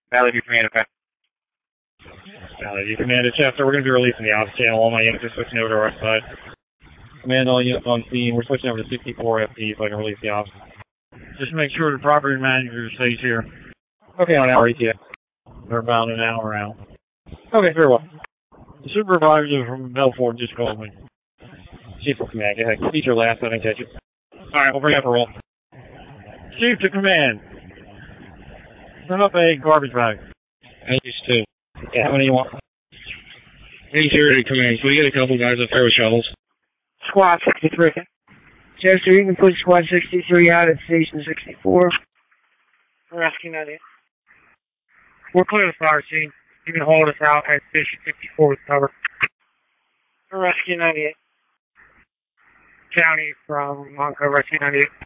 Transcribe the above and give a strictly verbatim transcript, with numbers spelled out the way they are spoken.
Valley View Command, okay. Valley View Command to Chester. We're going to be releasing the office channel. All my units are switching over to our side. Command all units on scene. We're switching over to sixty-four F P so I can release the office. Just make sure the property manager stays here. Okay, on hour E T A. They're about an hour out. Okay, very well. The supervisor from Belfort just called me. Chief of Command, go ahead. Repeat your last, I didn't catch it. Alright, we'll bring up a roll. Chief to Command. Turn up a garbage bag. I used to. Yeah, how many you want? eighty-three to Command. Can we get a couple guys up there with shovels? Squad sixty-three. Chester, you can put Squad sixty-three out at Station sixty-four. Rescue ninety-eight. We're clear of the fire scene. You can hold us out at Station fifty-four with cover. Rescue ninety-eight. County from Monco, Rescue ninety-eight.